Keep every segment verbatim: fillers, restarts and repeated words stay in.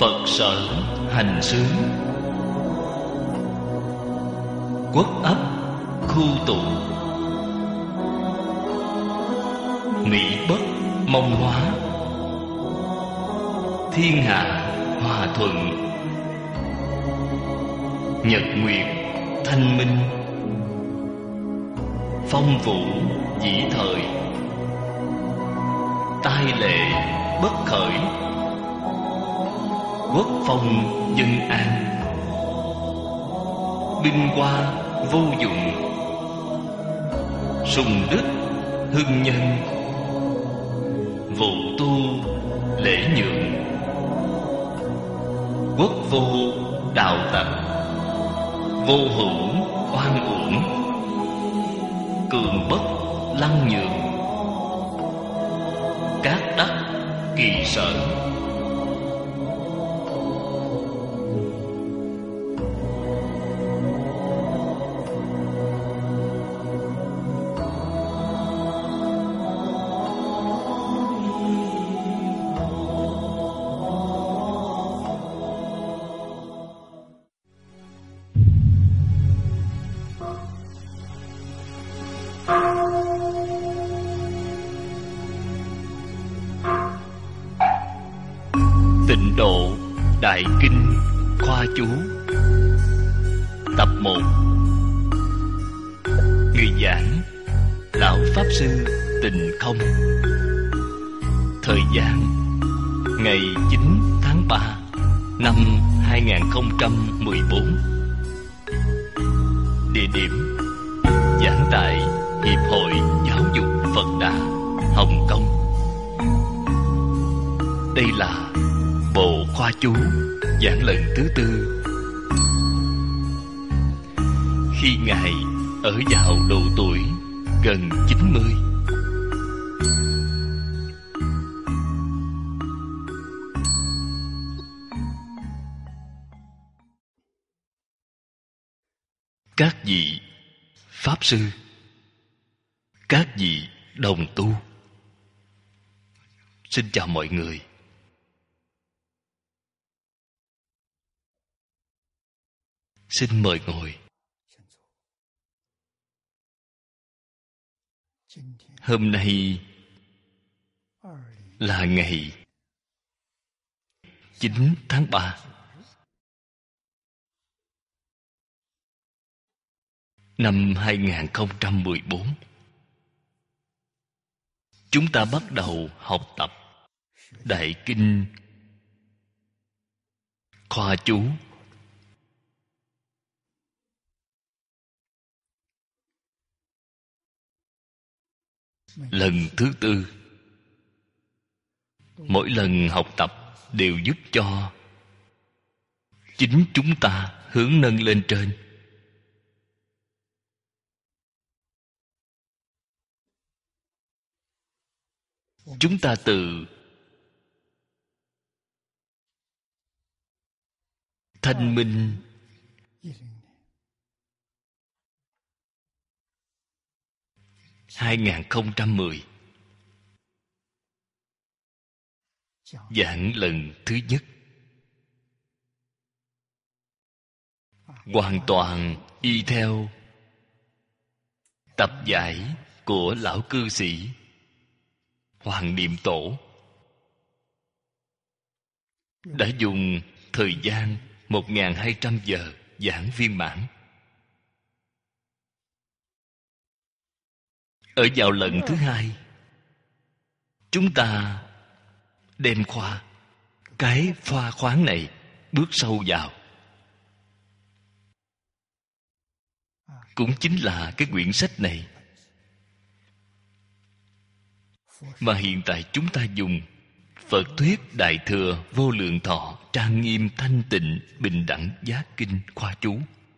Phật sở hành xướng, quốc ấp khu tụ, mỹ bất mong hóa, thiên hạ hòa thuận, nhật nguyệt thanh minh, phong vũ dĩ thời, tai lệ bất khởi, quốc phong dân an, binh hoa vô dụng, sùng đức hưng nhân, vụ tu lễ nhượng, quốc vô đạo tặc, vô hữu oan uổng, cường bất lăng nhượng, các đắc kỳ sở. Tịnh độ đại kinh khoa chú tập một. Người giảng lão pháp sư Tịnh Không. Thời gian ngày chín tháng ba năm hai nghìn không trăm mười bốn. Địa điểm giảng tại Hiệp hội Giáo dục Phật Đà, Hồng Kông. Đây là bộ khoa chú giảng lần thứ tư. Khi Ngài ở vào độ tuổi gần chín mươi, các vị pháp sư, các vị đồng tu, xin chào mọi người. Xin mời ngồi. Hôm nay là ngày chín tháng ba năm hai nghìn không trăm mười bốn. Chúng ta bắt đầu học tập Đại Kinh Khoa Chú lần thứ tư. Mỗi lần học tập đều giúp cho chính chúng ta hướng nâng lên trên. Chúng ta từ thanh minh hai nghìn không trăm mười giảng lần thứ nhất, hoàn toàn y theo tập giải của lão cư sĩ Hoàng Niệm Tổ, đã dùng thời gian một nghìn hai trăm giờ giảng viên mãn. Ở vào lần thứ hai, chúng ta đem khoa cái pha khoáng này bước sâu vào, cũng chính là cái quyển sách này mà hiện tại chúng ta dùng Phật Thuyết Đại Thừa Vô Lượng Thọ Trang Nghiêm Thanh Tịnh Bình Đẳng Giác Kinh Khoa Chú.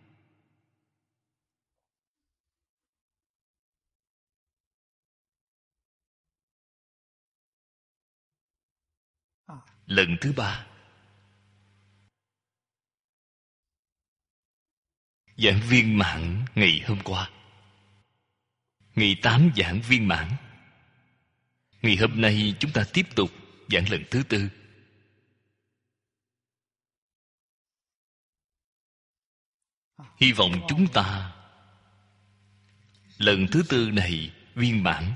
Lần thứ ba, giảng viên mãn ngày hôm qua. Ngày tám giảng viên mãn. Ngày hôm nay chúng ta tiếp tục giảng lần thứ tư. Hy vọng chúng ta lần thứ tư này viên mãn.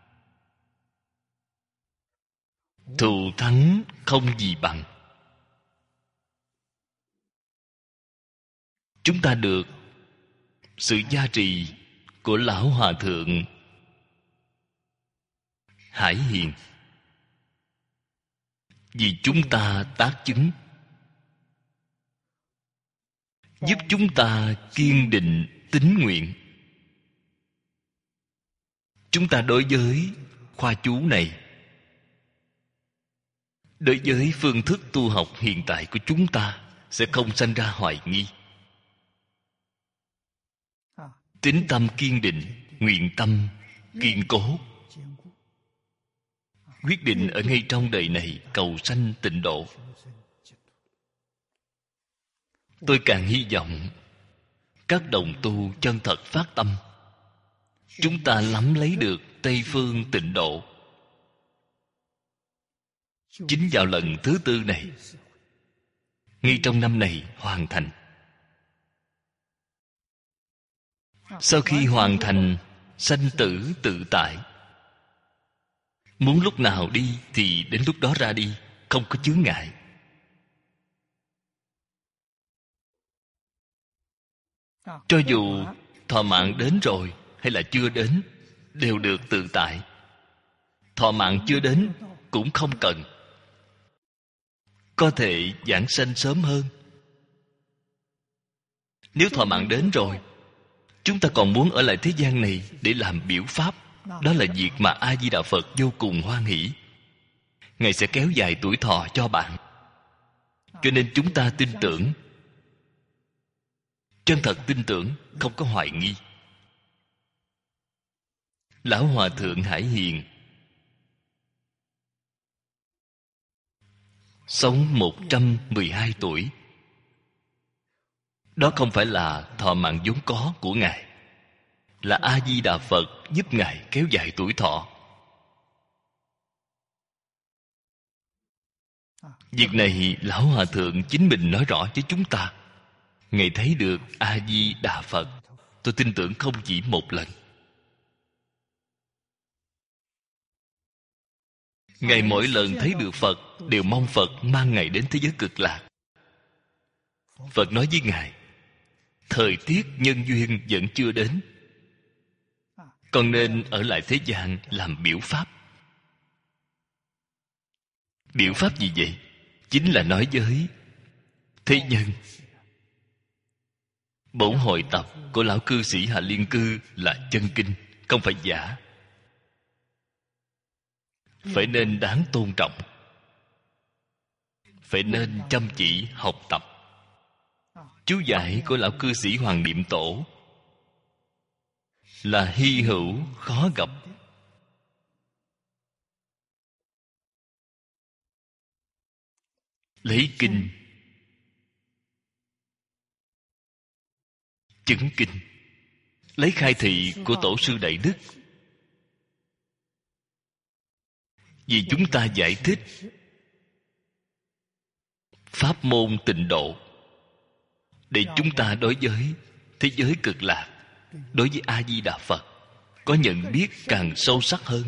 Thù thắng không gì bằng. Chúng ta được sự gia trì của Lão Hòa Thượng Hải Hiền, vì chúng ta tác chứng, giúp chúng ta kiên định tín nguyện. Chúng ta đối với khoa chú này, đối với phương thức tu học hiện tại của chúng ta sẽ không sanh ra hoài nghi. Tín tâm kiên định, nguyện tâm kiên cố, quyết định ở ngay trong đời này cầu sanh tịnh độ. Tôi càng hy vọng các đồng tu chân thật phát tâm, chúng ta nắm lấy được Tây phương tịnh độ. Chính vào lần thứ tư này, ngay trong năm này hoàn thành. Sau khi hoàn thành, sanh tử tự tại. Muốn lúc nào đi thì đến lúc đó ra đi, không có chướng ngại. Cho dù thọ mạng đến rồi hay là chưa đến, đều được tự tại. Thọ mạng chưa đến cũng không cần, có thể giảng sanh sớm hơn. Nếu thọ mạng đến rồi, chúng ta còn muốn ở lại thế gian này để làm biểu pháp, đó là việc mà A Di Đà Phật vô cùng hoan hỷ. Ngài sẽ kéo dài tuổi thọ cho bạn. Cho nên chúng ta tin tưởng, chân thật tin tưởng, không có hoài nghi. Lão Hòa Thượng Hải Hiền sống một trăm mười hai tuổi. Đó không phải là thọ mạng vốn có của Ngài, là A Di Đà Phật giúp Ngài kéo dài tuổi thọ. Việc này Lão Hòa Thượng chính mình nói rõ với chúng ta. Ngài thấy được A Di Đà Phật, tôi tin tưởng không chỉ một lần. Ngài mỗi lần thấy được Phật đều mong Phật mang Ngài đến thế giới cực lạc. Phật nói với Ngài, thời tiết nhân duyên vẫn chưa đến, con nên ở lại thế gian làm biểu pháp. Biểu pháp gì vậy? Chính là nói với thế nhân. Bổn hội tập của lão cư sĩ Hạ Liên Cư là chân kinh, không phải giả, phải nên đáng tôn trọng, phải nên chăm chỉ học tập. Chú giải của lão cư sĩ Hoàng Niệm Tổ là hy hữu khó gặp. Lấy kinh chứng kinh, lấy khai thị của Tổ sư Đại Đức, vì chúng ta giải thích pháp môn tịnh độ, để chúng ta đối với thế giới cực lạc, đối với A Di Đà Phật có nhận biết càng sâu sắc hơn.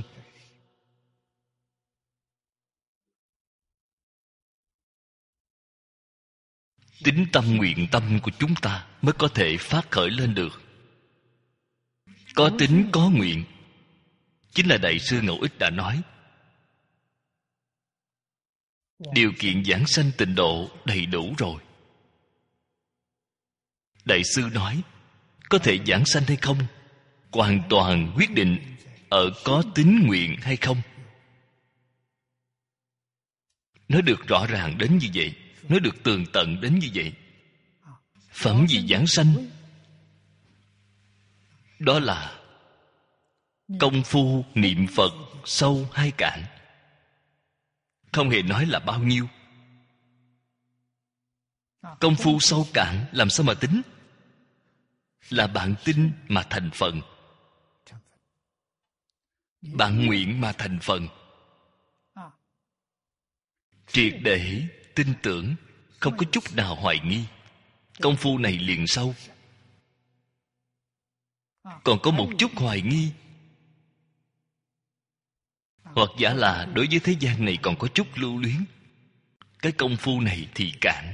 Tín tâm nguyện tâm của chúng ta mới có thể phát khởi lên được. Có tín có nguyện, chính là Đại sư Ngẫu Ích đã nói, điều kiện giảng sanh tịnh độ đầy đủ rồi. Đại sư nói, có thể giảng sanh hay không, hoàn toàn quyết định ở có tín nguyện hay không. Nói được rõ ràng đến như vậy, nói được tường tận đến như vậy. Phẩm gì giảng sanh? Đó là công phu niệm Phật sâu hay cạn, không hề nói là bao nhiêu. Công phu sâu cạn làm sao mà tính? Là bạn tin mà thành phần, bạn nguyện mà thành phần. Triệt để tin tưởng, không có chút nào hoài nghi. Công phu này liền sâu, còn có một chút hoài nghi, hoặc giả là đối với thế gian này còn có chút lưu luyến, cái công phu này thì cạn,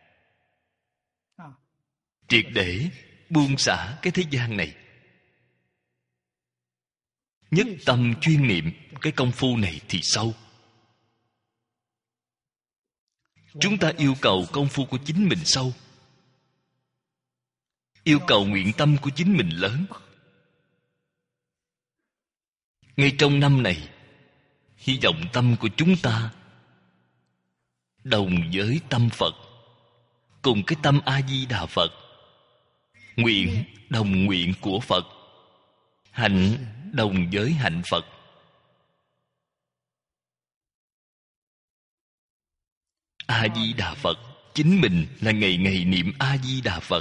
triệt để buông xả cái thế gian này, nhất tâm chuyên niệm cái công phu này thì sâu. Chúng ta yêu cầu công phu của chính mình sâu, yêu cầu nguyện tâm của chính mình lớn. Ngay trong năm này, hy vọng tâm của chúng ta đồng với tâm Phật, cùng cái tâm A-di-đà Phật, nguyện đồng nguyện của Phật, hạnh đồng với hạnh Phật. A-di-đà Phật, chính mình là ngày ngày niệm A-di-đà Phật.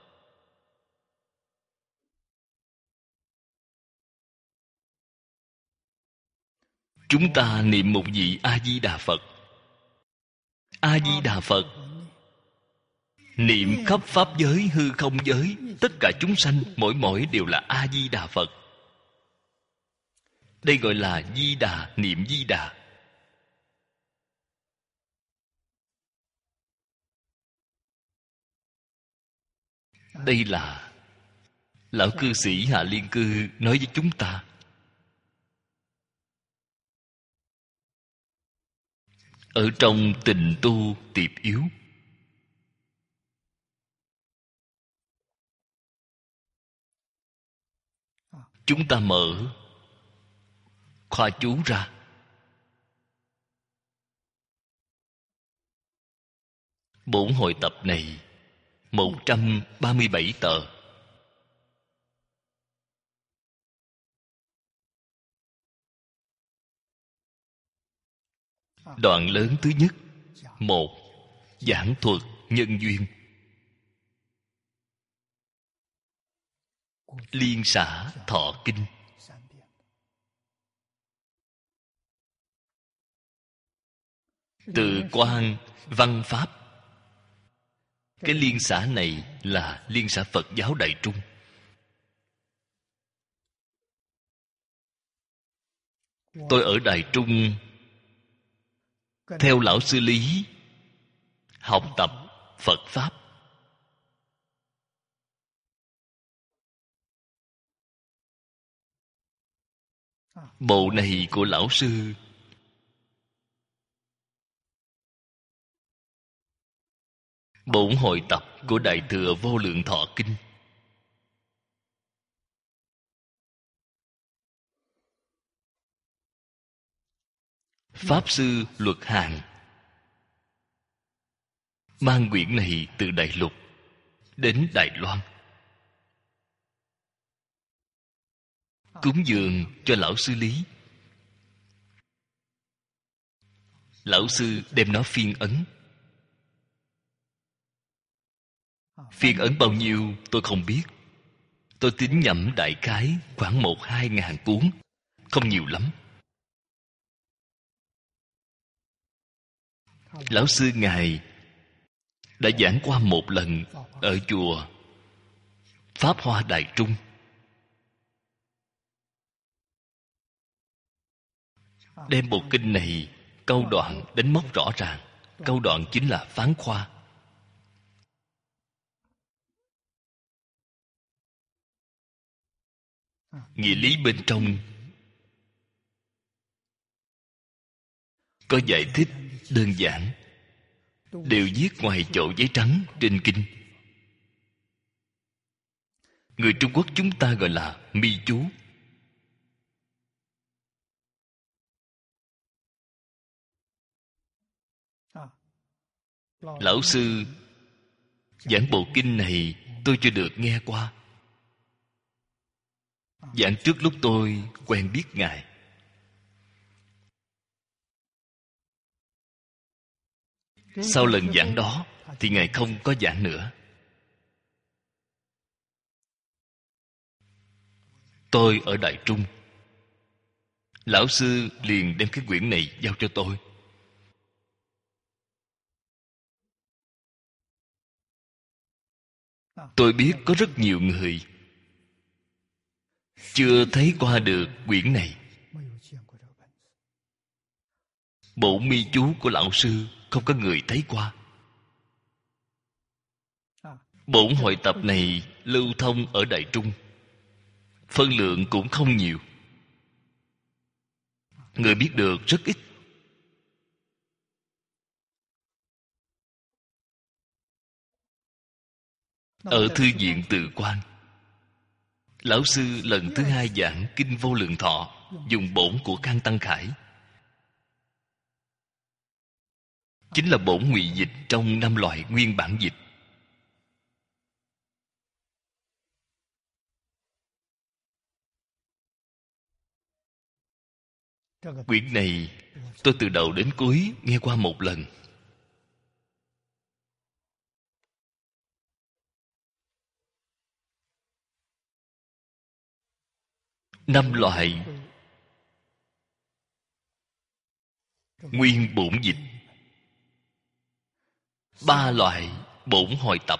Chúng ta niệm một vị A-di-đà Phật. A-di-đà Phật niệm khắp pháp giới, hư không giới, tất cả chúng sanh mỗi mỗi đều là A-di-đà Phật. Đây gọi là Di Đà, niệm Di Đà. Đây là lão cư sĩ Hạ Liên Cư nói với chúng ta. Ở trong Tình Tu Tiệp Yếu, chúng ta mở khoa chú ra, bổn hội tập này một trăm ba mươi bảy tờ. Đoạn lớn thứ nhất, một, giảng thuật nhân duyên, liên xã thọ kinh. Từ quan văn pháp. Cái liên xã này là liên xã Phật giáo Đại Trung. Tôi ở Đại Trung theo lão sư Lý học tập Phật pháp. Bộ này của lão sư bổn hội tập của Đại Thừa Vô Lượng Thọ Kinh. Pháp sư Luật Hàn mang quyển này từ Đại Lục đến Đài Loan, cúng dường cho lão sư Lý. Lão sư đem nó phiên ấn. Phiên ấn bao nhiêu tôi không biết. Tôi tính nhẩm đại khái khoảng một hai ngàn cuốn, không nhiều lắm. Lão sư ngài đã giảng qua một lần ở chùa Pháp Hoa Đại Trung. Đem bộ kinh này câu đoạn đánh mốc rõ ràng. Câu đoạn chính là phán khoa. Nghĩa lý bên trong có giải thích đơn giản, đều viết ngoài chỗ giấy trắng trên kinh. Người Trung Quốc chúng ta gọi là mi chú. Lão sư giảng bộ kinh này tôi chưa được nghe qua. Giảng trước lúc tôi quen biết ngài. Sau lần giảng đó thì ngài không có giảng nữa. Tôi ở Đại Trung, lão sư liền đem cái quyển này giao cho tôi. Tôi biết có rất nhiều người chưa thấy qua được quyển này. Bộ mi chú của lão sư không có người thấy qua. Bổn hội tập này lưu thông ở Đại Trung, phân lượng cũng không nhiều, người biết được rất ít. Ở thư viện Từ Quan, lão sư lần thứ hai giảng Kinh Vô Lượng Thọ dùng bổn của Can Tăng Khải, chính là bổn ngụy dịch trong năm loại nguyên bản dịch. Quyển này tôi từ đầu đến cuối nghe qua một lần. Năm loại nguyên bổn dịch, ba loại bổn hội tập,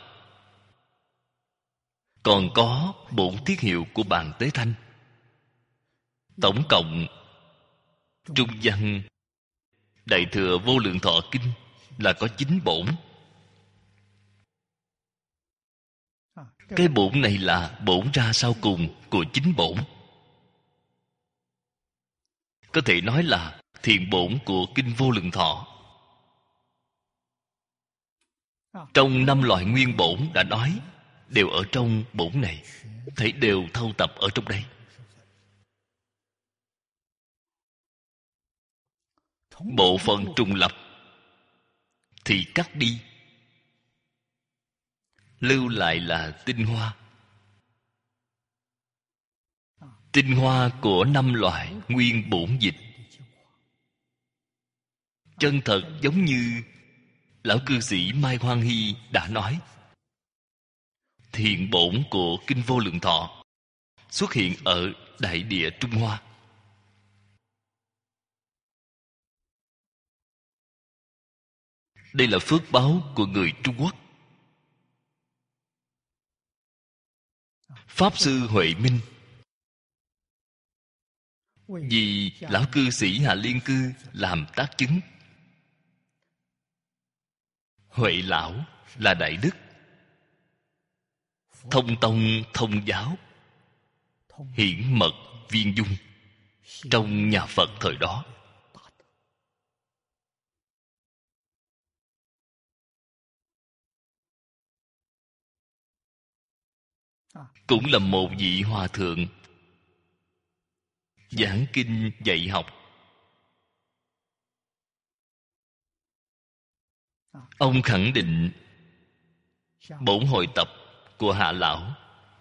còn có bổn thiết hiệu của Bàn Tế Thanh. Tổng cộng Trung văn Đại Thừa Vô Lượng Thọ Kinh là có chín bổn. Cái bổn này là bổn ra sau cùng của chín bổn, có thể nói là thiện bổn của Kinh Vô Lượng Thọ. Trong năm loại nguyên bổn đã nói, đều ở trong bổn này, thấy đều thâu tập ở trong đây. Bộ phận trùng lập thì cắt đi, lưu lại là tinh hoa. Tinh hoa của năm loại nguyên bổn dịch chân thật giống như lão cư sĩ Mai Hoan Hy đã nói. Thiện bổn của Kinh Vô Lượng Thọ xuất hiện ở Đại Địa Trung Hoa. Đây là phước báo của người Trung Quốc. Pháp Sư Huệ Minh vì lão cư sĩ Hà Liên Cư làm tác chứng. Huệ lão là đại đức, thông tông thông giáo, hiển mật viên dung trong nhà Phật thời đó. Cũng là một vị hòa thượng giảng kinh dạy học. Ông khẳng định bổn hội tập của Hạ lão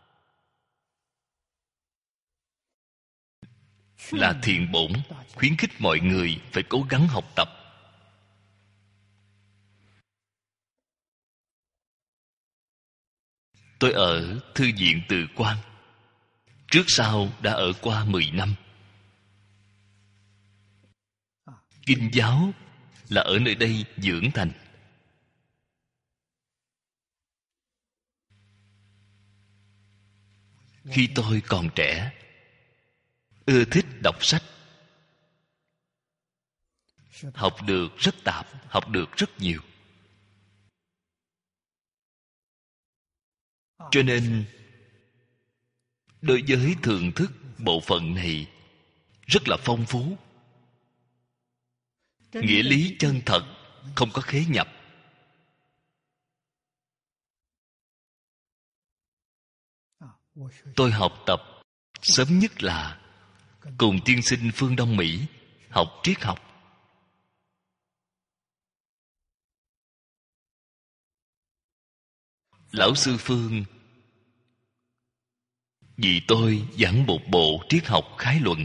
là thiện bổn, khuyến khích mọi người phải cố gắng học tập. Tôi ở thư viện Từ Quan, trước sau đã ở qua mười năm. Kinh giáo là ở nơi đây dưỡng thành. Khi tôi còn trẻ, ưa thích đọc sách, học được rất tạp, học được rất nhiều. Cho nên đối với thưởng thức bộ phận này rất là phong phú. Nghĩa lý chân thật, không có khế nhập. Tôi học tập sớm nhất là cùng tiên sinh phương Đông Mỹ học triết học. Lão sư Phương vì tôi giảng một bộ triết học khái luận.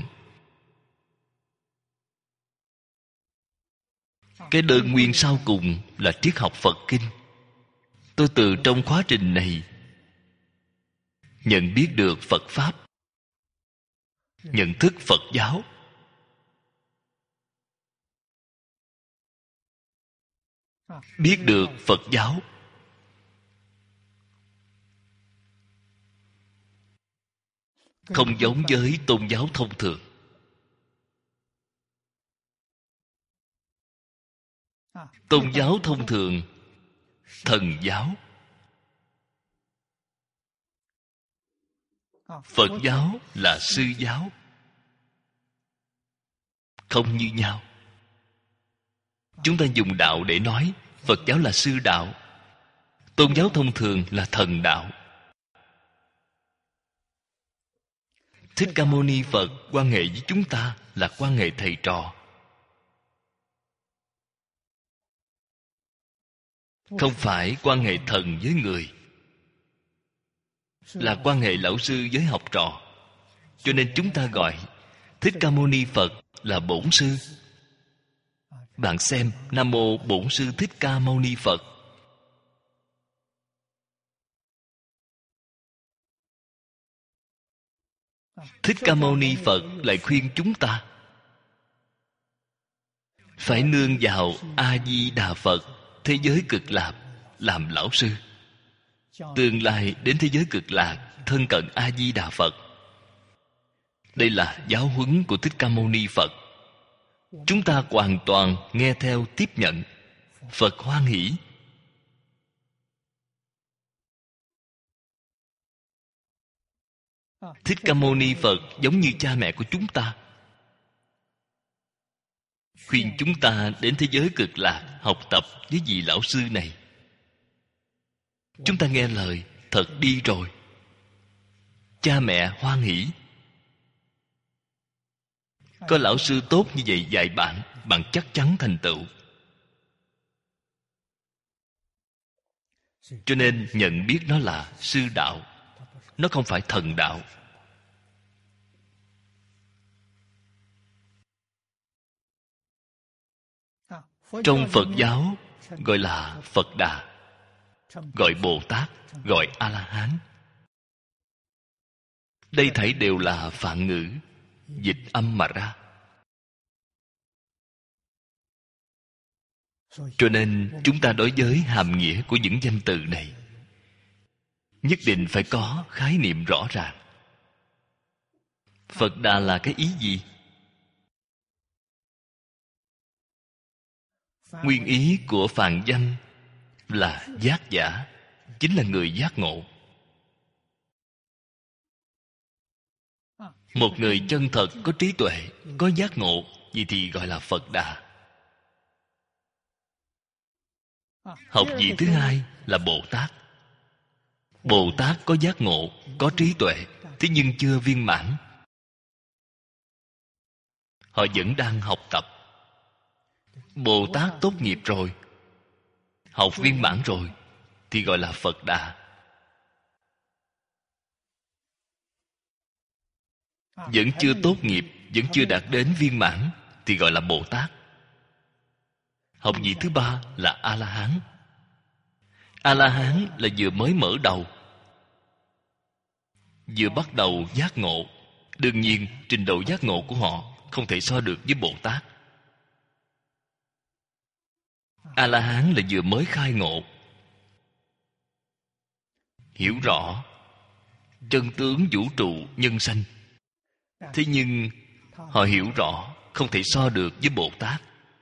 Cái đơn nguyên sau cùng là triết học Phật Kinh. Tôi từ trong khóa trình này nhận biết được Phật Pháp, nhận thức Phật giáo. Biết được Phật giáo, không giống với tôn giáo thông thường. Tôn giáo thông thường, thần giáo. Phật giáo là sư giáo, không như nhau. Chúng ta dùng đạo để nói, Phật giáo là sư đạo, tôn giáo thông thường là thần đạo. Thích Ca Mâu Ni Phật quan hệ với chúng ta là quan hệ thầy trò, không phải quan hệ thần với người, là quan hệ lão sư với học trò. Cho nên chúng ta gọi Thích Ca Mâu Ni Phật là bổn sư. Bạn xem, Nam Mô Bổn Sư Thích Ca Mâu Ni Phật. Thích Ca Mâu Ni Phật lại khuyên chúng ta phải nương vào A Di Đà Phật, thế giới cực lạc, làm lão sư. Tương lai đến thế giới cực lạc, thân cận A Di Đà Phật. Đây là giáo huấn của Thích Ca Mâu Ni Phật. Chúng ta hoàn toàn nghe theo, tiếp nhận. Phật hoan hỷ. Thích Ca Mâu Ni Phật giống như cha mẹ của chúng ta, khuyên chúng ta đến thế giới cực lạc học tập với vị lão sư này. Chúng ta nghe lời, thật đi rồi. Cha mẹ hoan hỷ. Có lão sư tốt như vậy dạy bạn, bạn chắc chắn thành tựu. Cho nên nhận biết nó là sư đạo, nó không phải thần đạo. Trong Phật giáo gọi là Phật Đà, gọi Bồ Tát, gọi A-la-hán. Đây thảy đều là phạn ngữ, dịch âm mà ra. Cho nên chúng ta đối với hàm nghĩa của những danh từ này nhất định phải có khái niệm rõ ràng. Phật Đà là cái ý gì? Nguyên ý của phạn danh là giác giả, chính là người giác ngộ. Một người chân thật có trí tuệ, có giác ngộ, vậy thì gọi là Phật Đà. Học vị thứ hai là Bồ Tát. Bồ Tát có giác ngộ, có trí tuệ, thế nhưng chưa viên mãn. Họ vẫn đang học tập. Bồ Tát tốt nghiệp rồi, học viên mãn rồi, thì gọi là Phật Đà. Vẫn chưa tốt nghiệp, vẫn chưa đạt đến viên mãn, thì gọi là Bồ Tát. Học vị thứ ba là A-la-hán. A-la-hán là vừa mới mở đầu, vừa bắt đầu giác ngộ. Đương nhiên trình độ giác ngộ của họ không thể so được với Bồ Tát. A-la-hán là vừa mới khai ngộ, hiểu rõ chân tướng vũ trụ nhân sanh. Thế nhưng họ hiểu rõ không thể so được với Bồ Tát.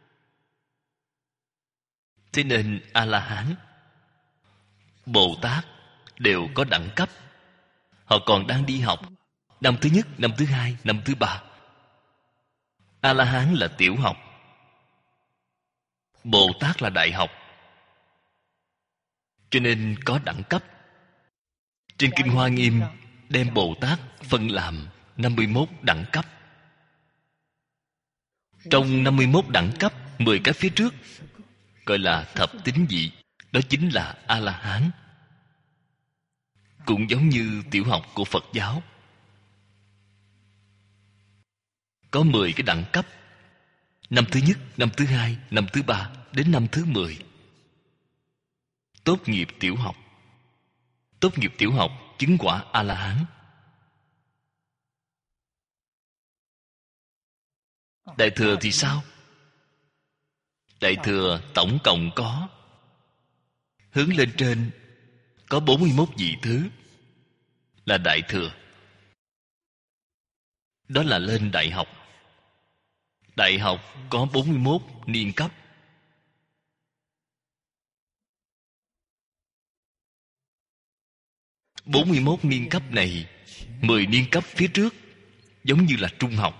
Thế nên A-la-hán, Bồ Tát đều có đẳng cấp. Họ còn đang đi học, năm thứ nhất, năm thứ hai, năm thứ ba. A-la-hán là tiểu học, Bồ Tát là đại học. Cho nên có đẳng cấp. Trên Kinh Hoa Nghiêm đem Bồ Tát phân làm năm mươi mốt đẳng cấp. Trong năm mươi mốt đẳng cấp, mười cái phía trước gọi là thập tín vị. Đó chính là A-la-hán. Cũng giống như tiểu học của Phật giáo, có mười cái đẳng cấp. Năm thứ nhất, năm thứ hai, năm thứ ba đến năm thứ mười. Tốt nghiệp tiểu học. Tốt nghiệp tiểu học chứng quả A-la-hán. Đại thừa thì sao? Đại thừa tổng cộng có, hướng lên trên có bốn mươi mốt vị thứ là đại thừa. đó là lên đại học. Đại học có bốn mươi mốt niên cấp. bốn mươi mốt niên cấp này, mười niên cấp phía trước giống như là trung học,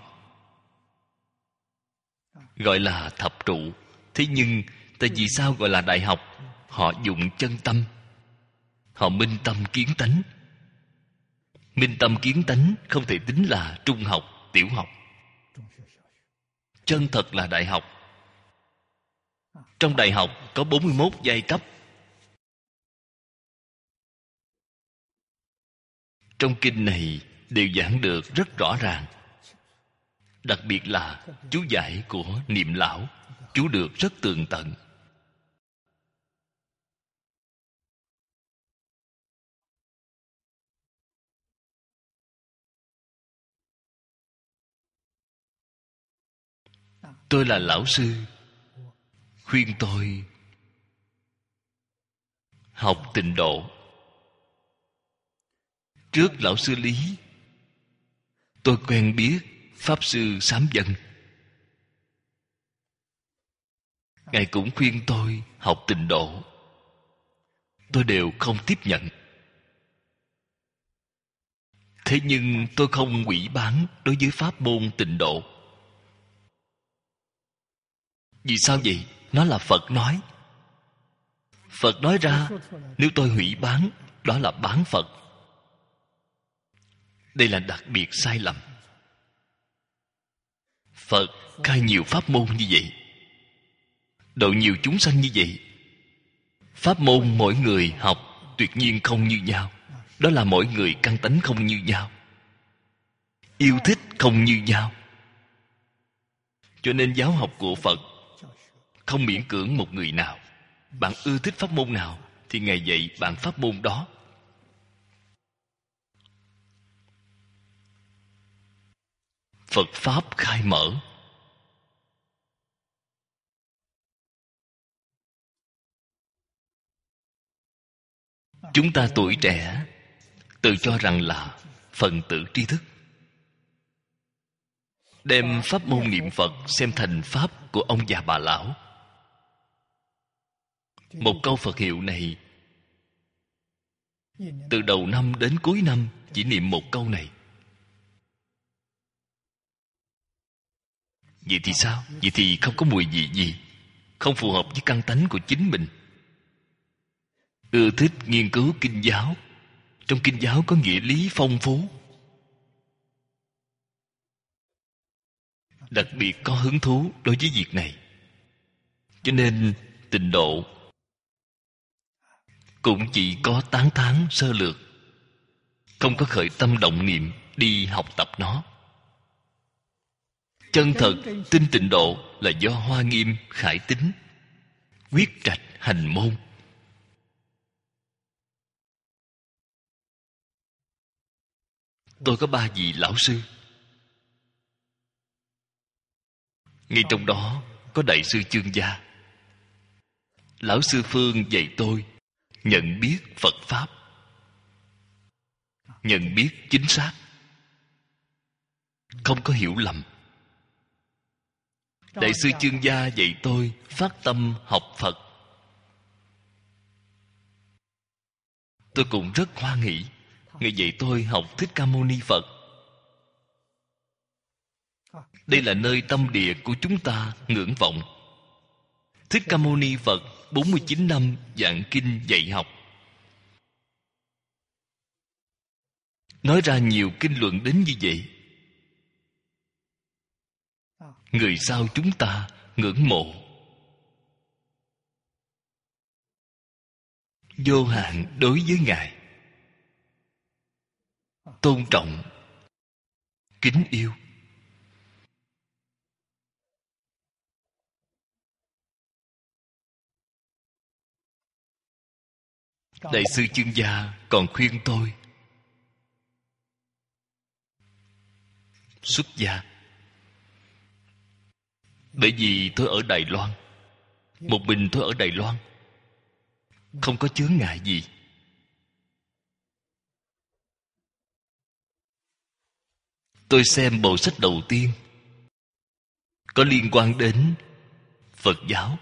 gọi là thập trụ. Thế nhưng tại vì sao gọi là đại học? Họ dụng chân tâm, họ minh tâm kiến tánh. Minh tâm kiến tánh không thể tính là trung học, tiểu học. Chân thật là đại học. Trong đại học có bốn mươi mốt giai cấp. Trong kinh này đều giảng được rất rõ ràng. Đặc biệt là chú giải của Niệm Lão, chú được rất tường tận. Tôi là lão sư, khuyên tôi học tịnh độ. Trước lão sư Lý, tôi quen biết Pháp Sư Sám Dân. Ngài cũng khuyên tôi học tịnh độ. Tôi đều không tiếp nhận. Thế nhưng tôi không hủy bán đối với pháp môn tịnh độ. Vì sao vậy? Nó là Phật nói. Phật nói ra, nếu tôi hủy bán, đó là bán Phật. Đây là đặc biệt sai lầm. Phật khai nhiều pháp môn như vậy, độ nhiều chúng sanh như vậy. Pháp môn mỗi người học tuyệt nhiên không như nhau. Đó là mỗi người căn tánh không như nhau, yêu thích không như nhau. Cho nên giáo học của Phật không miễn cưỡng một người nào. Bạn ưa thích pháp môn nào thì Ngài dạy bạn pháp môn đó. Phật Pháp khai mở. Chúng ta tuổi trẻ tự cho rằng là phần tử tri thức, đem pháp môn niệm Phật xem thành pháp của ông già bà lão. Một câu Phật hiệu này, từ đầu năm đến cuối năm chỉ niệm một câu này. Vậy thì sao? Vậy thì không có mùi vị gì, không phù hợp với căn tánh của chính mình. Ưa thích nghiên cứu kinh giáo. Trong kinh giáo có nghĩa lý phong phú, đặc biệt có hứng thú đối với việc này. Cho nên tịnh độ cũng chỉ có tán thán sơ lược, không có khởi tâm động niệm đi học tập nó. Chân thật tin tịnh độ là do Hoa Nghiêm khải tín, quyết trạch hành môn. Tôi có ba vị lão sư. Ngay trong đó có Đại sư Chương Gia. Lão sư Phương dạy tôi nhận biết Phật Pháp, nhận biết chính xác, không có hiểu lầm. Đại sư Chương Gia dạy tôi phát tâm học Phật. Tôi cũng rất hoan hỷ. Ngài dạy tôi học Thích Ca Mâu Ni Phật. Đây là nơi tâm địa của chúng ta ngưỡng vọng. Thích Ca Mâu Ni Phật bốn mươi chín năm giảng kinh dạy học, nói ra nhiều kinh luận đến như vậy. Người sau chúng ta ngưỡng mộ vô hạn đối với Ngài, tôn trọng, kính yêu. Đại sư Chương Gia còn khuyên tôi xuất gia. Bởi vì tôi ở Đài Loan, một mình tôi ở Đài Loan, không có chướng ngại gì. tôi xem bộ sách đầu tiên có liên quan đến Phật giáo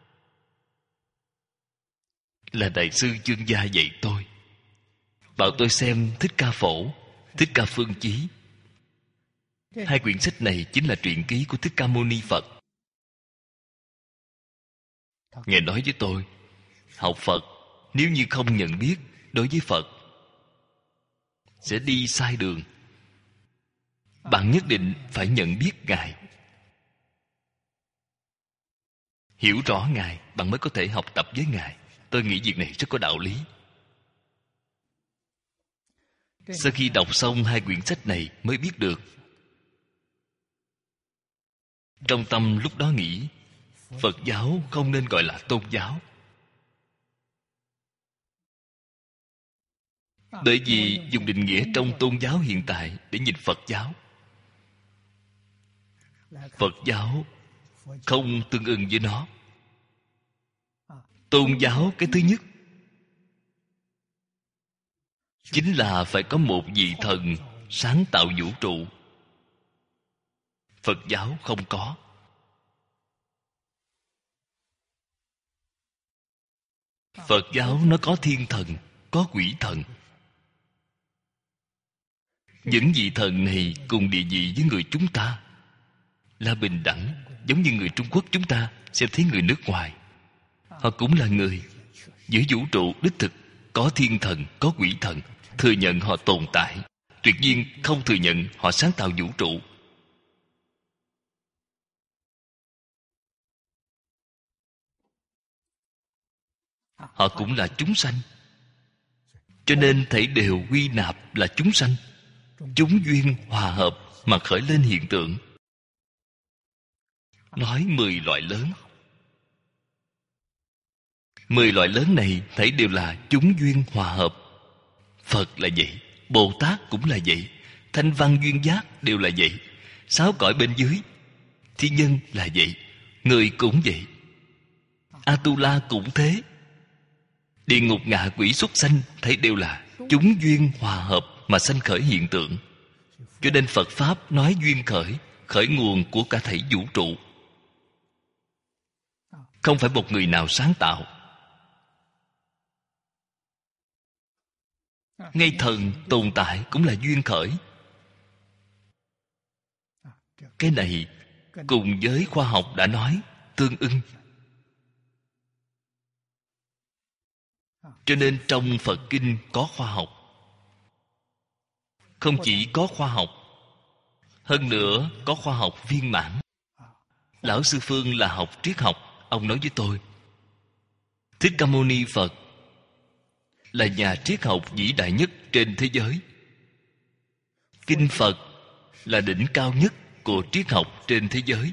là Đại sư Chương Gia dạy tôi, bảo tôi xem Thích Ca Phổ, Thích Ca Phương Chí. Hai quyển sách này chính là truyện ký của Thích Ca Mâu Ni Phật. Ngài nói với tôi, học Phật nếu như không nhận biết đối với Phật sẽ đi sai đường. Bạn nhất định phải nhận biết Ngài, hiểu rõ Ngài, bạn mới có thể học tập với Ngài. Tôi nghĩ việc này rất có đạo lý. Sau khi đọc xong hai quyển sách này mới biết được. Trong tâm lúc đó nghĩ, Phật giáo không nên gọi là tôn giáo, bởi vì dùng định nghĩa trong tôn giáo hiện tại để nhìn Phật giáo. Phật giáo không tương ưng với nó. Tôn giáo cái thứ nhất chính là phải có một vị thần sáng tạo vũ trụ. Phật giáo không có. Phật giáo nó có thiên thần, có quỷ thần. Những vị thần này cùng địa vị với người chúng ta là bình đẳng, giống như người Trung Quốc chúng ta xem thấy người nước ngoài, họ cũng là người. Giữa vũ trụ đích thực có thiên thần, có quỷ thần, thừa nhận họ tồn tại, tuyệt nhiên không thừa nhận họ sáng tạo vũ trụ. Họ cũng là chúng sanh, cho nên thảy đều quy nạp là chúng sanh. Chúng duyên hòa hợp mà khởi lên hiện tượng. Nói mười loại lớn. Mười loại lớn này thảy đều là chúng duyên hòa hợp. Phật là vậy, Bồ Tát cũng là vậy, Thanh Văn Duyên Giác đều là vậy, sáu cõi bên dưới, thiên nhân là vậy, người cũng vậy, Atula cũng thế, địa ngục ngạ quỷ súc sanh thấy đều là chúng duyên hòa hợp mà sanh khởi hiện tượng. Cho nên Phật Pháp nói duyên khởi, khởi nguồn của cả thảy vũ trụ, không phải một người nào sáng tạo. Ngay thần tồn tại cũng là duyên khởi. Cái này cùng với khoa học đã nói tương ưng. Cho nên trong Phật Kinh có khoa học. Không chỉ có khoa học, hơn nữa có khoa học viên mãn. Lão Sư Phương là học triết học. Ông nói với tôi, Thích Ca Mâu Ni Phật là nhà triết học vĩ đại nhất trên thế giới. Kinh Phật là đỉnh cao nhất của triết học trên thế giới.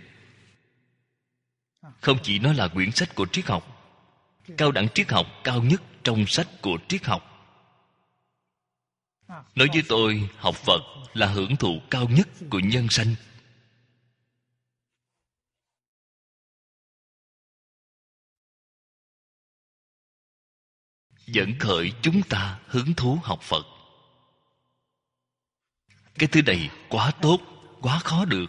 Không chỉ nó là quyển sách của triết học, cao đẳng triết học cao nhất trong sách của triết học. Nói với tôi, học Phật là hưởng thụ cao nhất của nhân sanh. Dẫn khởi chúng ta hứng thú học Phật. Cái thứ này quá tốt, quá khó được.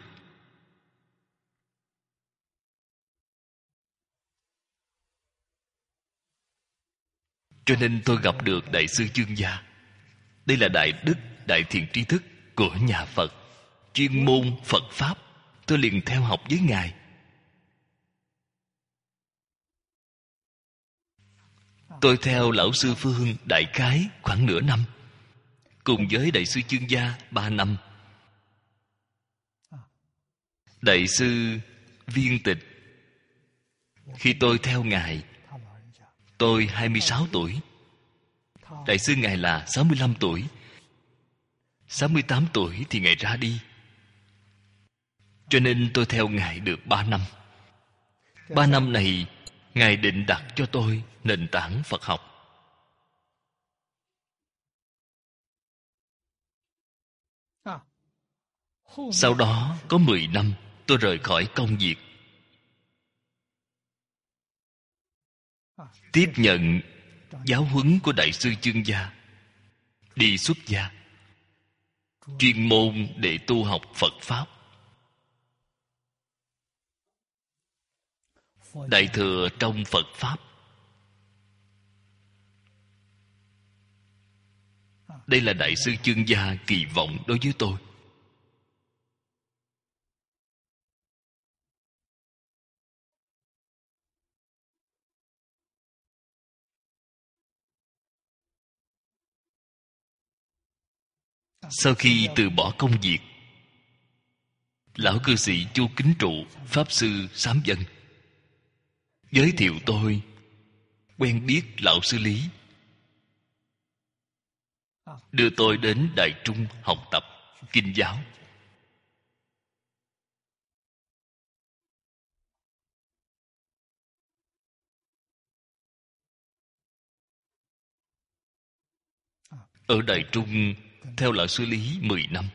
Cho nên tôi gặp được Đại sư Chương Gia. Đây là đại đức, đại thiện tri thức của nhà Phật, chuyên môn Phật Pháp. Tôi liền theo học với Ngài. Tôi theo Lão Sư Phương đại khái khoảng nửa năm, cùng với Đại sư Chương Gia ba năm. Đại sư Viên Tịch, khi tôi theo Ngài, tôi hai mươi sáu tuổi. Đại sư Ngài là sáu mươi lăm tuổi. sáu mươi tám tuổi thì Ngài ra đi. Cho nên tôi theo Ngài được ba năm. Ba năm này Ngài định đặt cho tôi nền tảng Phật học. Sau đó có mười năm tôi rời khỏi công việc, tiếp nhận giáo huấn của Đại sư Chương Gia, đi xuất gia. chuyên môn để tu học Phật Pháp. Đại thừa trong Phật Pháp. Đây là Đại sư Chương Gia kỳ vọng đối với tôi. Sau khi từ bỏ công việc, lão cư sĩ Chu Kính Trụ, Pháp Sư Sám Dân giới thiệu tôi quen biết lão sư Lý, đưa tôi đến Đại Trung học tập kinh giáo. Ở Đại Trung theo lão sư Lý mười năm,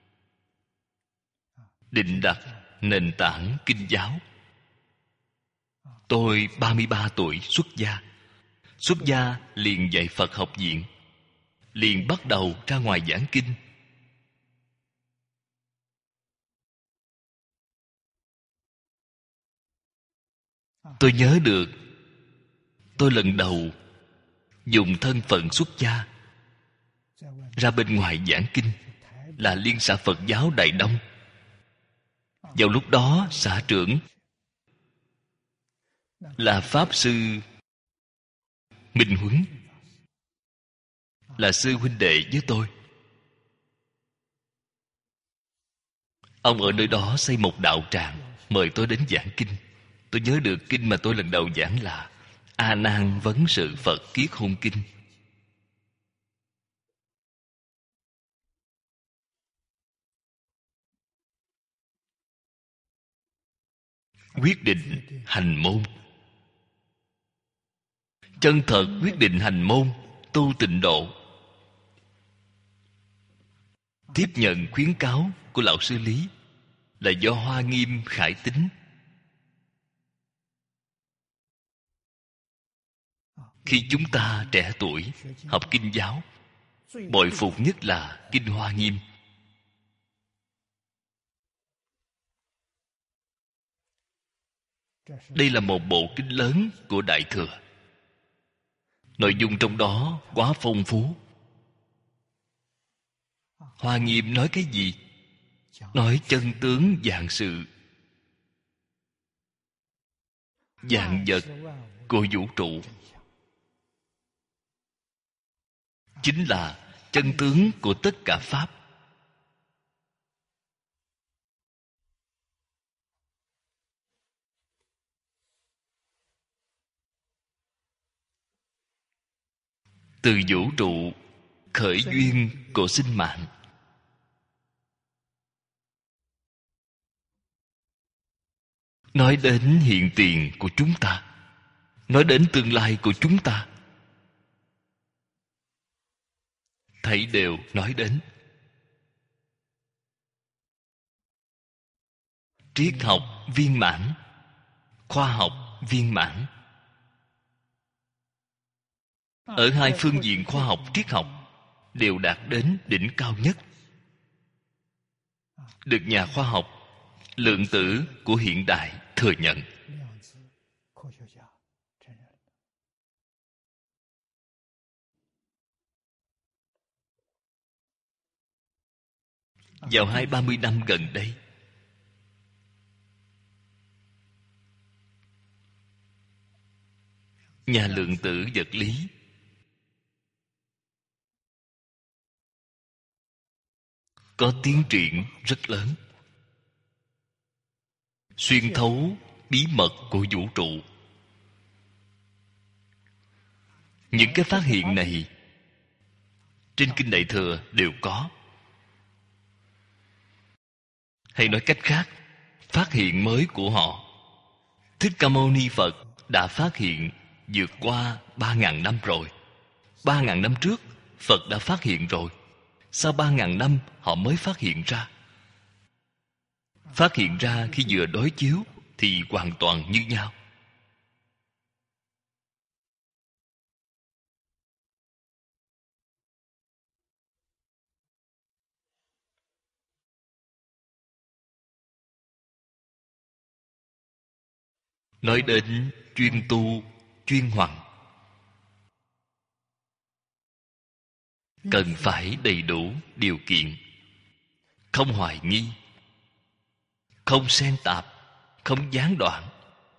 định đặt nền tảng kinh giáo. Tôi ba mươi ba tuổi xuất gia. Xuất gia liền dạy Phật học viện, liền bắt đầu ra ngoài giảng kinh. Tôi nhớ được, tôi lần đầu dùng thân phận xuất gia ra bên ngoài giảng kinh là Liên xã Phật giáo Đại Đông. Vào lúc đó xã trưởng là Pháp Sư Minh Huấn, là sư huynh đệ với tôi. Ông ở nơi đó xây một đạo tràng, mời tôi đến giảng kinh. Tôi nhớ được kinh mà tôi lần đầu giảng là A Nan Vấn Sự Phật Kiết Hôn Kinh. Quyết định hành môn. Chân thật quyết định hành môn, tu tịnh độ. Tiếp nhận khuyến cáo của lão sư Lý là do Hoa Nghiêm khải tín. Khi chúng ta trẻ tuổi học kinh giáo, bội phục nhất là kinh Hoa Nghiêm. Đây là một bộ kinh lớn của Đại Thừa. Nội dung trong đó quá phong phú. Hoa Nghiêm nói cái gì? Nói chân tướng vạn sự, vạn vật của vũ trụ, chính là chân tướng của tất cả Pháp. Từ vũ trụ khởi duyên của sinh mạng, nói đến hiện tiền của chúng ta, nói đến tương lai của chúng ta, thảy đều nói đến. Triết học viên mãn, khoa học viên mãn. Ở hai phương diện khoa học triết học đều đạt đến đỉnh cao nhất, được nhà khoa học lượng tử của hiện đại thừa nhận. Vào hai ba mươi năm gần đây, nhà lượng tử vật lý có tiến triển rất lớn, xuyên thấu bí mật của vũ trụ. Những cái phát hiện này trên kinh Đại Thừa đều có. Hay nói cách khác, phát hiện mới của họ, Thích Ca Mâu Ni Phật đã phát hiện vượt qua ba ngàn năm rồi. Ba ngàn năm trước Phật đã phát hiện rồi. Sau ba ngàn năm họ mới phát hiện ra. Phát hiện ra khi vừa đối chiếu thì hoàn toàn như nhau. nói đến chuyên tu, chuyên hoằng, cần phải đầy đủ điều kiện, không hoài nghi, không xen tạp, không gián đoạn.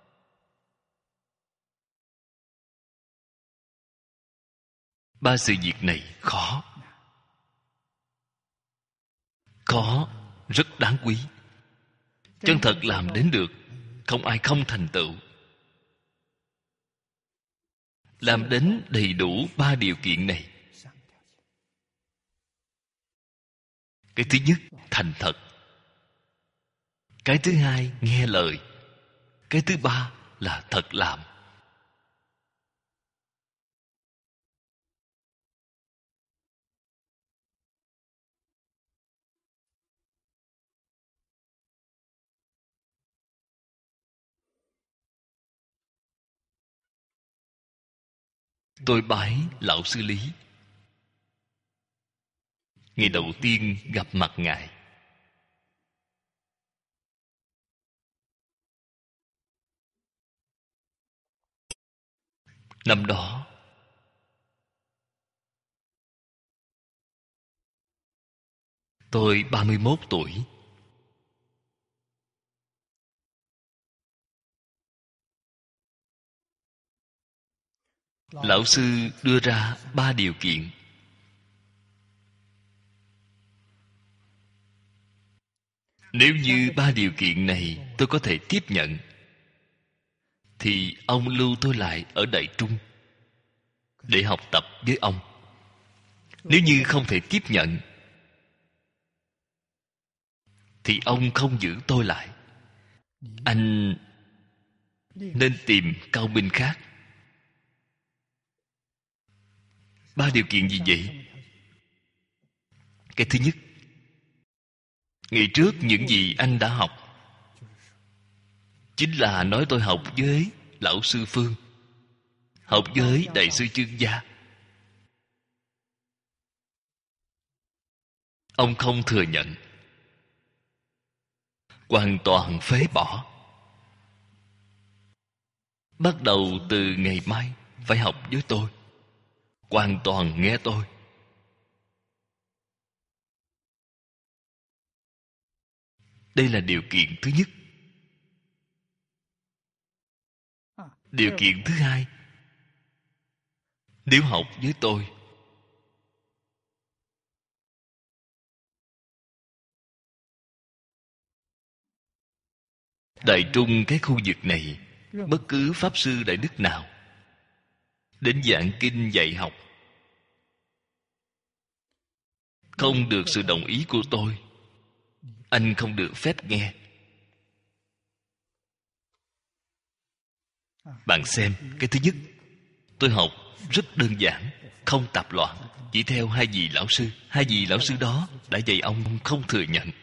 Ba sự việc này khó, khó, rất đáng quý. Chân thật làm đến được, không ai không thành tựu. Làm đến đầy đủ ba điều kiện này. Cái thứ nhất, thành thật. Cái thứ hai, nghe lời. Cái thứ ba là thật làm. Tôi bái lão sư Lý. Ngày đầu tiên gặp mặt ngài, năm đó tôi ba mươi mốt tuổi. Lão sư đưa ra ba điều kiện. Nếu như ba điều kiện này tôi có thể tiếp nhận, thì ông lưu tôi lại ở Đại Trung để học tập với ông. Nếu như không thể tiếp nhận, thì ông không giữ tôi lại. Anh nên tìm cao minh khác. Ba điều kiện gì vậy? Cái thứ nhất, ngày trước những gì anh đã học chính là nói tôi học với lão sư Phương, học với đại sư Chương Gia. Ông không thừa nhận, hoàn toàn phế bỏ. Bắt đầu từ ngày mai phải học với tôi, hoàn toàn nghe tôi. Đây là điều kiện thứ nhất. Điều kiện thứ hai, nếu học với tôi, Đại Trung cái khu vực này, bất cứ pháp sư đại đức nào đến giảng kinh dạy học, không được sự đồng ý của tôi, anh không được phép nghe. Bạn xem, cái thứ nhất, tôi học rất đơn giản, không tạp loạn, chỉ theo hai vị lão sư. Hai vị lão sư đó đã dạy ông không thừa nhận,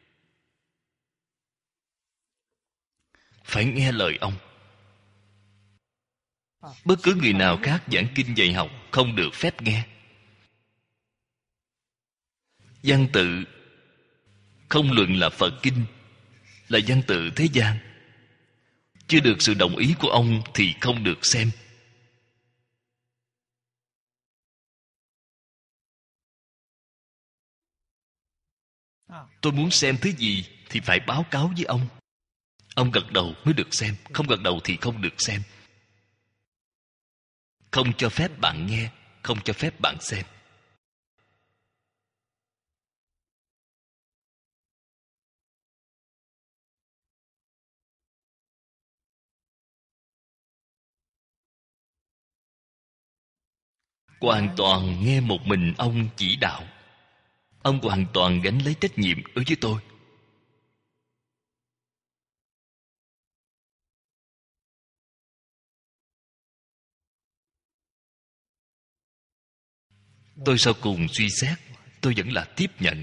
phải nghe lời ông. Bất cứ người nào khác giảng kinh dạy học không được phép nghe. Văn tự không luận là Phật kinh, là văn tự thế gian, chưa được sự đồng ý của ông thì không được xem. Tôi muốn xem thứ gì thì phải báo cáo với ông. Ông gật đầu mới được xem, không gật đầu thì không được xem. Không cho phép bạn nghe, không cho phép bạn xem. Hoàn toàn nghe một mình ông chỉ đạo. Ông hoàn toàn gánh lấy trách nhiệm đối với tôi. Tôi sau cùng suy xét, tôi vẫn là tiếp nhận.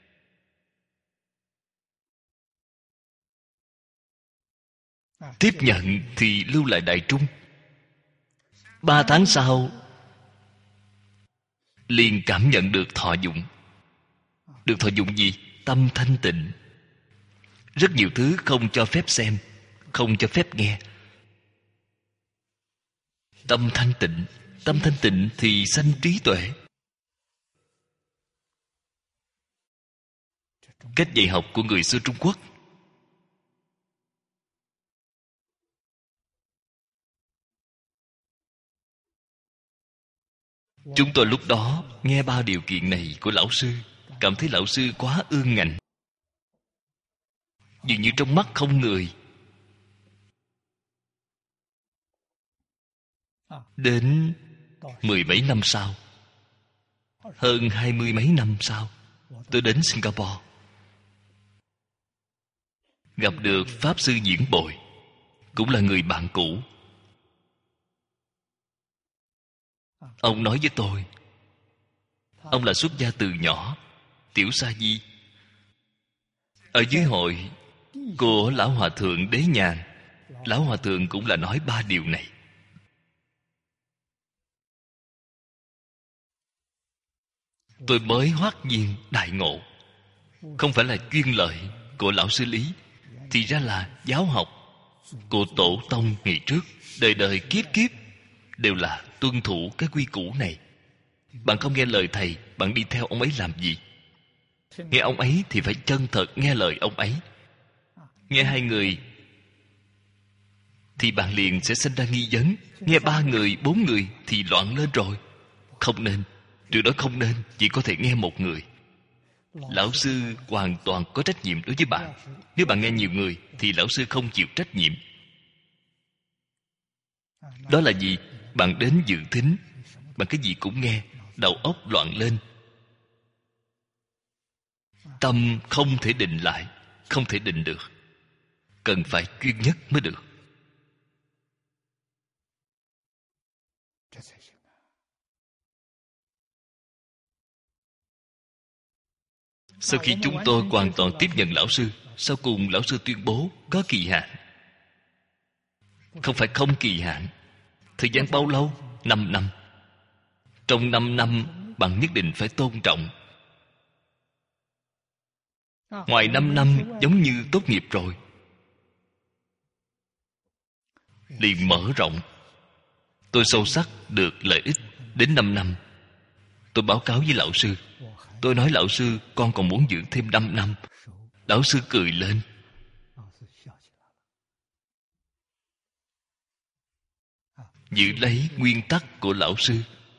Tiếp nhận thì lưu lại Đại Trung. Ba tháng sau liền cảm nhận được thọ dụng. Được thọ dụng gì? Tâm thanh tịnh. Rất nhiều thứ không cho phép xem, không cho phép nghe, Tâm thanh tịnh. Tâm thanh tịnh thì sanh trí tuệ. Cách dạy học của người xưa Trung Quốc. Chúng tôi lúc đó nghe ba điều kiện này của lão sư, cảm thấy lão sư quá ương ngạnh, dường như trong mắt không người. Đến mười mấy năm sau, hơn hai mươi mấy năm sau, tôi đến Singapore, gặp được Pháp Sư Diễn Bồi, cũng là người bạn cũ. Ông nói với tôi, ông là xuất gia từ nhỏ, tiểu sa di. Ở dưới hội của Lão Hòa Thượng Đế Nhàn, Lão Hòa Thượng cũng là nói ba điều này. Tôi mới hoát nhiên đại ngộ. Không phải là chuyên lợi của Lão Sư Lý, thì ra là giáo học của tổ tông ngày trước, đời đời kiếp kiếp đều là tuân thủ cái quy củ này. Bạn không nghe lời thầy, bạn đi theo ông ấy làm gì? Nghe ông ấy thì phải chân thật nghe lời ông ấy. Nghe hai người thì bạn liền sẽ sinh ra nghi vấn. Nghe ba người, bốn người thì loạn lên rồi. Không nên, điều đó không nên. Chỉ có thể nghe một người. Lão sư hoàn toàn có trách nhiệm đối với bạn. Nếu bạn nghe nhiều người thì lão sư không chịu trách nhiệm. Đó là gì? Bạn đến dự thính, bạn cái gì cũng nghe, đầu óc loạn lên, tâm không thể định lại, không thể định được. Cần phải chuyên nhất mới được. Sau khi chúng tôi hoàn toàn tiếp nhận lão sư, sau cùng lão sư tuyên bố có kỳ hạn. Không phải không kỳ hạn. Thời gian bao lâu? Năm năm. Trong năm năm bạn nhất định phải tôn trọng. Ngoài năm năm giống như tốt nghiệp rồi, liền mở rộng. Tôi sâu sắc được lợi ích. Đến năm năm, tôi báo cáo với lão sư. Tôi nói lão sư, con còn muốn giữ thêm năm năm. Lão sư cười lên. Giữ lấy nguyên tắc của lão sư,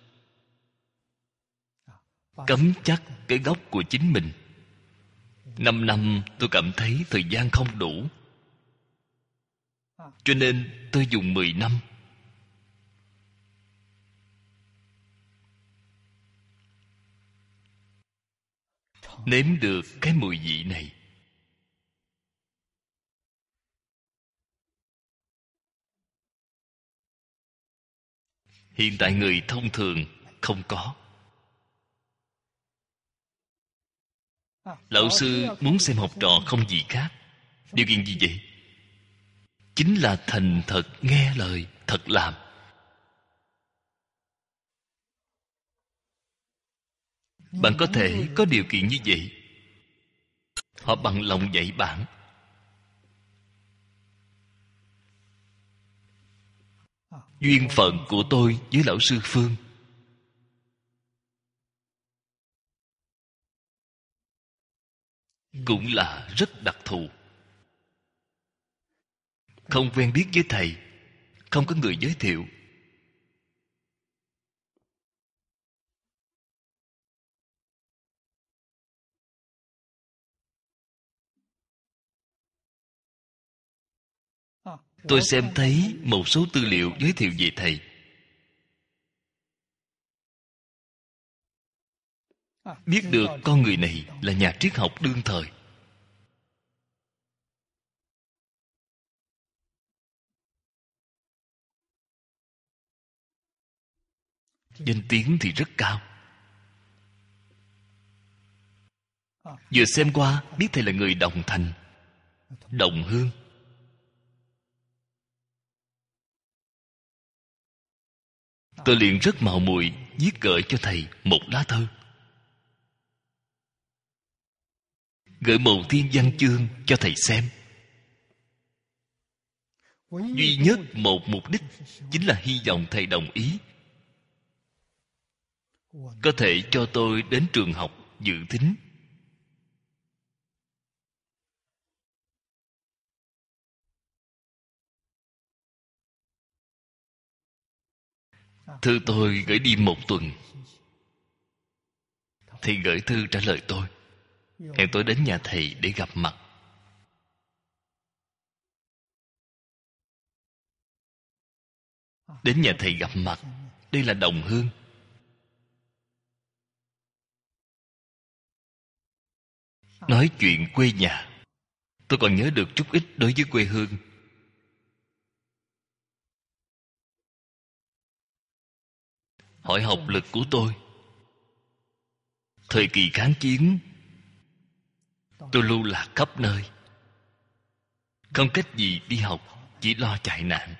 cấm chắc cái gốc của chính mình. Năm năm tôi cảm thấy thời gian không đủ, cho nên tôi dùng mười năm. Nếm được cái mùi vị này. Hiện tại người thông thường không có. Lão sư muốn xem học trò không gì khác. Điều kiện gì vậy? Chính là thành thật nghe lời, thật làm. Bạn có thể có điều kiện như vậy, họ bằng lòng dạy bạn. Duyên phận của tôi với lão sư Phương cũng là rất đặc thù. Không quen biết với thầy, không có người giới thiệu, tôi xem thấy một số tư liệu giới thiệu về thầy. Biết được con người này là nhà triết học đương thời. Danh tiếng thì rất cao. Vừa xem qua biết thầy là người Đồng Thành, Đồng Hương. Tôi liền rất mạo muội viết gửi cho thầy một lá thư, gửi một thiên văn chương cho thầy xem. Duy nhất một mục đích chính là hy vọng thầy đồng ý, có thể cho tôi đến trường học dự thính. Thư tôi gửi đi một tuần, thì gửi thư trả lời tôi, hẹn tôi đến nhà thầy để gặp mặt. Đến nhà thầy gặp mặt, đây là đồng hương. Nói chuyện quê nhà, tôi còn nhớ được chút ít đối với quê hương. Hỏi học lực của tôi. Thời kỳ kháng chiến, tôi lưu lạc khắp nơi, không cách gì đi học, chỉ lo chạy nạn.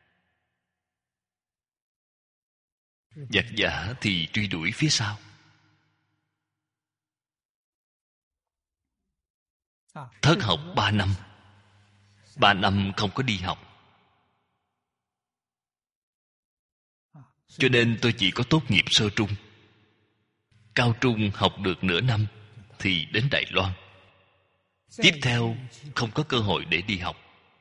Giặc giả thì truy đuổi phía sau. Thất học ba năm. Ba năm không có đi học, cho nên tôi chỉ có tốt nghiệp sơ trung. Cao trung học được nửa năm thì đến Đài Loan. Tiếp theo không có cơ hội để đi học.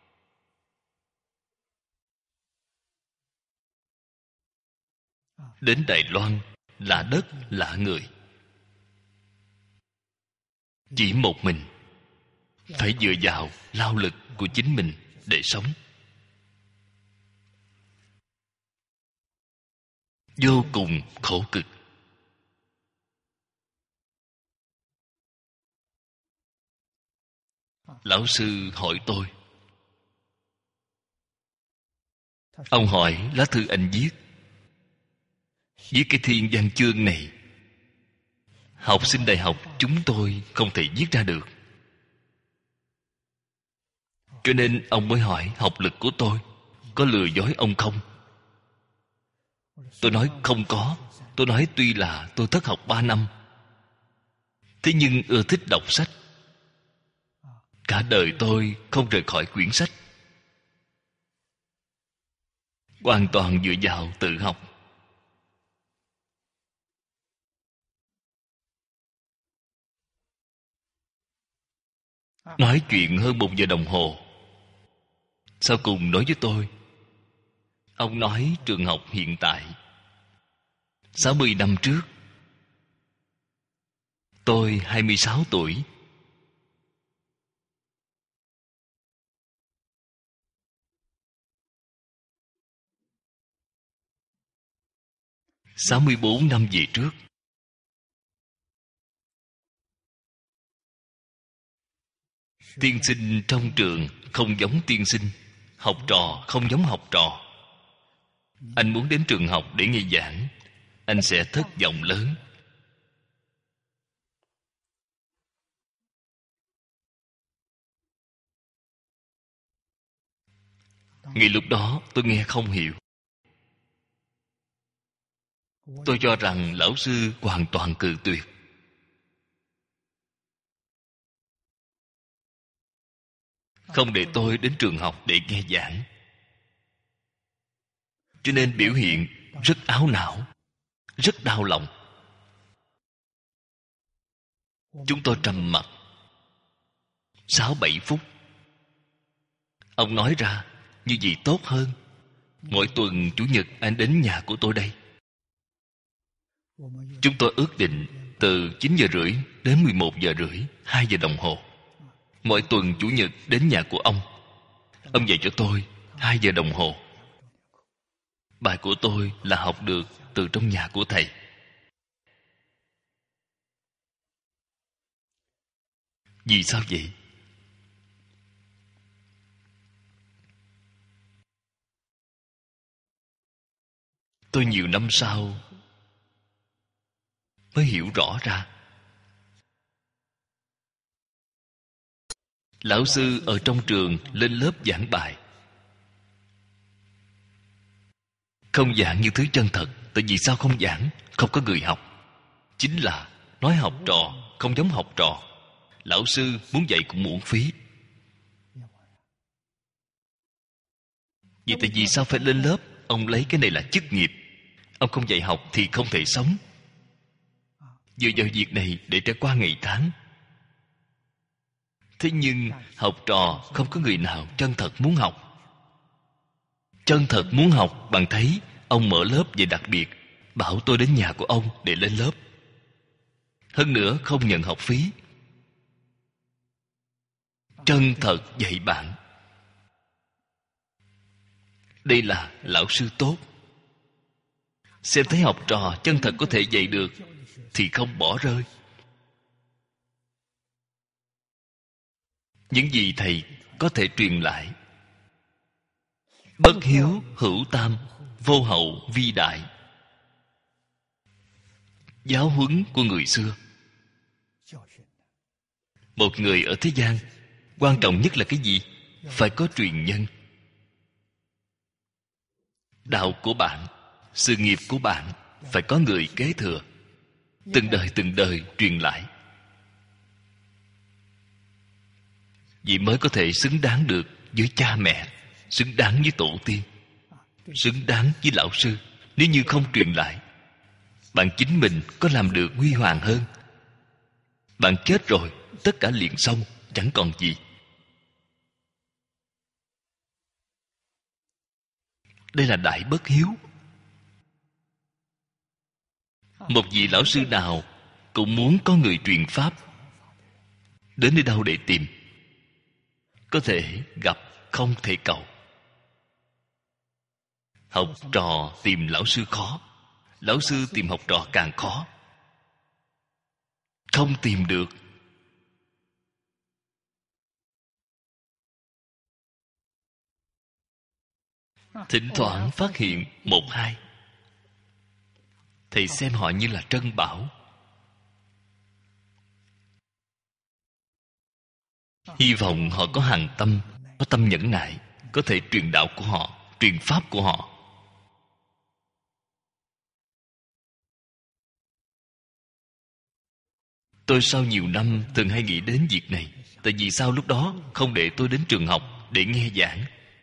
Đến Đài Loan lạ đất lạ người, chỉ một mình, phải dựa vào lao lực của chính mình để sống. Vô cùng khổ cực. Lão sư hỏi tôi. Ông hỏi lá thư anh viết, viết cái thiên văn chương này, học sinh đại học chúng tôi không thể viết ra được, cho nên ông mới hỏi học lực của tôi có lừa dối ông không. Tôi nói không có. Tôi nói tuy là tôi thất học ba năm, thế nhưng ưa thích đọc sách. Cả đời tôi không rời khỏi quyển sách, hoàn toàn dựa vào tự học. Nói chuyện hơn một giờ đồng hồ, sau cùng nói với tôi, ông nói trường học hiện tại sáu mươi năm trước, tôi hai mươi sáu tuổi, sáu mươi bốn năm về trước, tiên sinh trong trường không giống tiên sinh, học trò không giống học trò. Anh muốn đến trường học để nghe giảng, anh sẽ thất vọng lớn. Ngay lúc đó tôi nghe không hiểu. Tôi cho rằng lão sư hoàn toàn cự tuyệt. Không để tôi đến trường học để nghe giảng, cho nên biểu hiện rất áo não, rất đau lòng. Chúng tôi trầm mặc sáu bảy phút. Ông nói ra, như vậy tốt hơn, mỗi tuần chủ nhật anh đến nhà của tôi đây. Chúng tôi ước định từ chín giờ rưỡi đến mười một giờ rưỡi, hai giờ đồng hồ. Mỗi tuần chủ nhật đến nhà của ông. Ông dạy cho tôi hai giờ đồng hồ. Bài của tôi là học được từ trong nhà của thầy. Vì sao vậy? Tôi nhiều năm sau mới hiểu rõ ra. Lão sư ở trong trường lên lớp giảng bài, không giảng như thứ chân thật. Tại vì sao không giảng? Không có người học. Chính là nói học trò không giống học trò. Lão sư muốn dạy cũng uổng phí. Vậy tại vì sao phải lên lớp? Ông lấy cái này là chức nghiệp. Ông không dạy học thì không thể sống. Dựa vào việc này để trải qua ngày tháng. Thế nhưng học trò không có người nào chân thật muốn học. Chân thật muốn học, bạn thấy ông mở lớp về đặc biệt, bảo tôi đến nhà của ông để lên lớp. Hơn nữa không nhận học phí. Chân thật dạy bạn. Đây là lão sư tốt. Xem thấy học trò chân thật có thể dạy được thì không bỏ rơi. Những gì thầy có thể truyền lại. Bất hiếu hữu tam, vô hậu vi đại. Giáo huấn của người xưa. Một người ở thế gian, quan trọng nhất là cái gì? Phải có truyền nhân. Đạo của bạn, sự nghiệp của bạn phải có người kế thừa. Từng đời từng đời truyền lại. Vì mới có thể xứng đáng được với cha mẹ, xứng đáng với tổ tiên, xứng đáng với lão sư. Nếu như không truyền lại, bạn chính mình có làm được huy hoàng hơn. Bạn chết rồi, tất cả liền xong, chẳng còn gì. Đây là đại bất hiếu. Một vị lão sư nào cũng muốn có người truyền pháp. Đến nơi đâu để tìm? Có thể gặp, không thể cầu. Học trò tìm lão sư khó, lão sư tìm học trò càng khó. Không tìm được. Thỉnh thoảng phát hiện một hai, thầy xem họ như là trân bảo. Hy vọng họ có hằng tâm, có tâm nhẫn nại, có thể truyền đạo của họ, truyền pháp của họ. Tôi sau nhiều năm từng hay nghĩ đến việc này. Tại vì sao lúc đó không để tôi đến trường học để nghe giảng?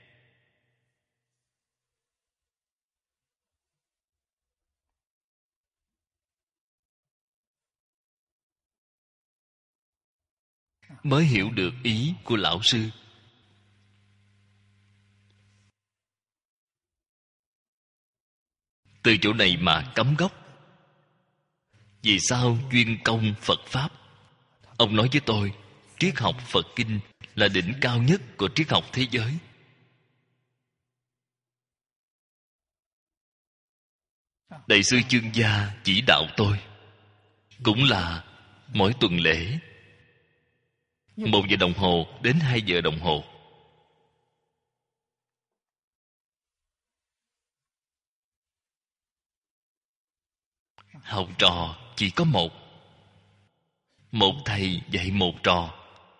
Mới hiểu được ý của lão sư. Từ chỗ này mà cắm gốc. Vì sao chuyên công Phật Pháp? Ông nói với tôi, triết học Phật Kinh là đỉnh cao nhất của triết học thế giới. Đại sư Chương Gia chỉ đạo tôi, cũng là mỗi tuần lễ một giờ đồng hồ đến hai giờ đồng hồ. Học trò chỉ có một. Một thầy dạy một trò.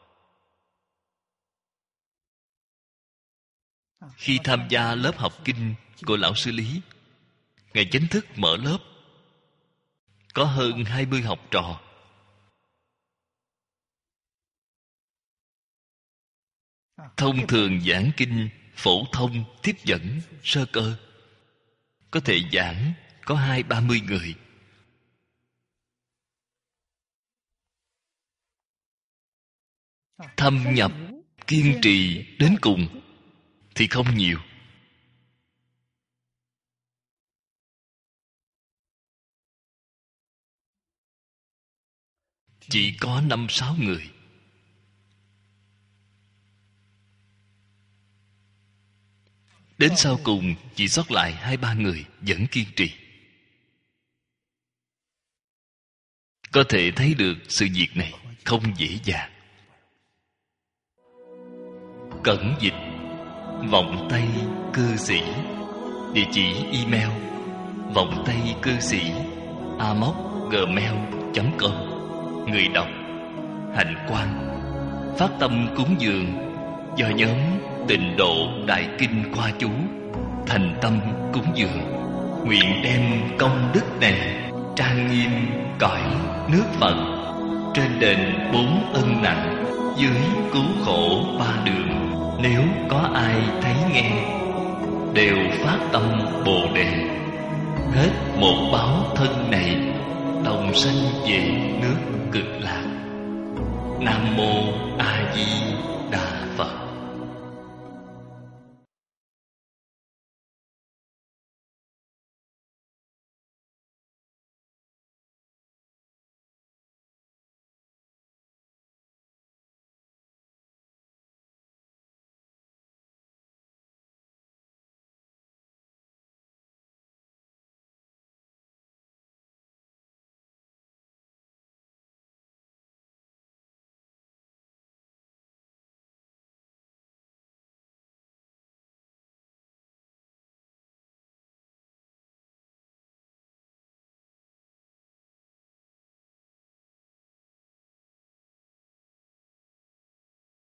Khi tham gia lớp học kinh của lão sư Lý, ngày chính thức mở lớp, có hơn hai mươi học trò. Thông thường giảng kinh phổ thông, tiếp dẫn, sơ cơ, có thể giảng có hai ba mươi người. Thâm nhập, kiên trì đến cùng thì không nhiều. Chỉ có năm sáu người. Đến sau cùng chỉ sót lại hai ba người vẫn kiên trì. Có thể thấy được sự việc này không dễ dàng. Cẩn dịch vọng tây cư sĩ. Địa chỉ email vọng tây cư sĩ a m o c gmail chấm com. Người đọc Hạnh Quang. Phát tâm cúng dường do nhóm Tịnh Độ Đại Kinh Khoa Chú thành tâm cúng dường, nguyện đem công đức này trang nghiêm cõi nước Phật, trên đền bốn ân nặng, dưới cứu khổ ba đường. Nếu có ai thấy nghe đều phát tâm Bồ Đề, hết một báo thân này đồng sanh về nước Cực Lạc. Nam mô A Di